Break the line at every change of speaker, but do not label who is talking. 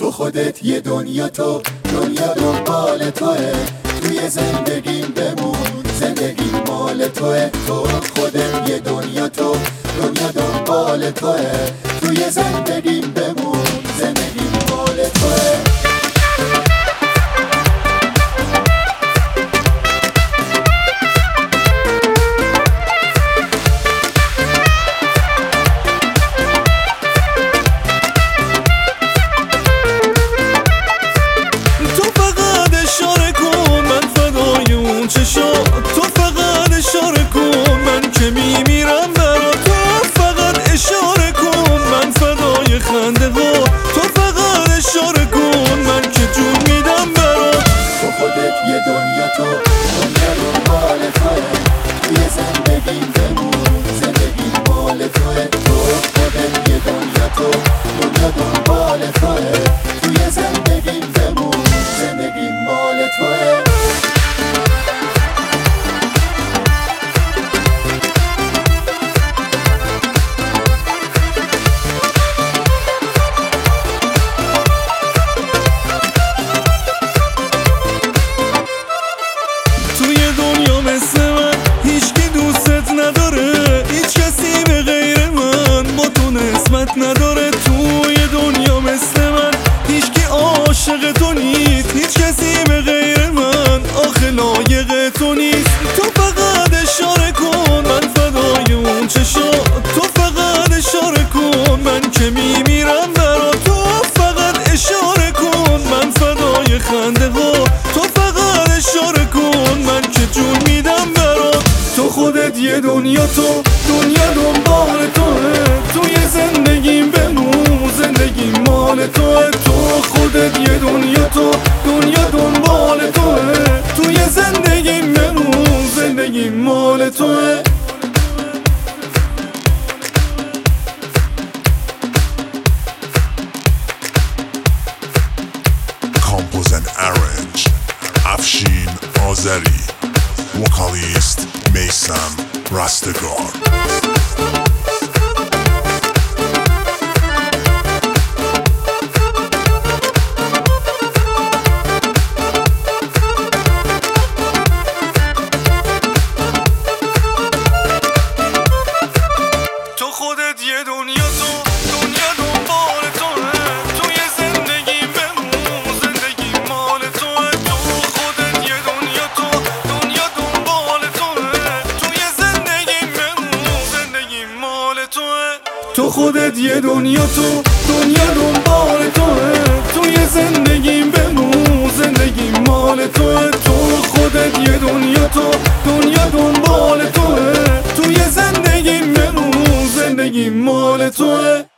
تو خودت یه دنیا، تو دنیا دنبال توه، توی زندگیم بمون، زندگی مال توه. تو خودت یه دنیا، تو دنیا دنبال توه، توی زندگیم بمون، زندگی مال توه.
تو فقط اشاره کن من که میمیرم برا تو، فقط اشاره کن من فدای خنده ها، تو فقط اشاره کن من که جون میدم برا.
تو خودت یه دنیا، تو دنیا دنبال توه، توی زندگی بمون، زندگی مال توه. تو خودت یه دنیا، تو دنیا دنبال توه، توی زندگی بمون، زندگی مال توه.
نداره توی دنیا مثل من، هیچکی عاشق تو نیست، هیچ کسی به غیر من آخه لایق تو نیست. تو فقط اشاره کن من فدای اون چشات، تو فقط اشاره کن من که میمیرم برا تو، فقط اشاره کن من فدای خنده ها، تو فقط اشاره کن من که جون میدم برا. تو خودت یه دنیا، تو دنیا دنبال توه، توی زندگیم بمون، زندگی مال توه. تو خودت یه دنیا، تو دنیا دنبال توه، توی زندگیم بمون، زندگی مال توه.
Compose and arrange Afshin Azari, vocalist Meysam Rastegar.
یه دنیا، تو دنیا دنبال توه، توی زندگی بمون، زندگی مال توه. تو خودت یه دنیا، تو دنیا دنبال توه، توی زندگی بمون، زندگی مال توه. تو خودت یه دنیا، تو دنیا دنبال توه، توی زندگی بمون، زندگی مال توه. تو خودت یه دنیا، تو دنیا دنبال توه، توی زندگی بمون، زندگی مال توه.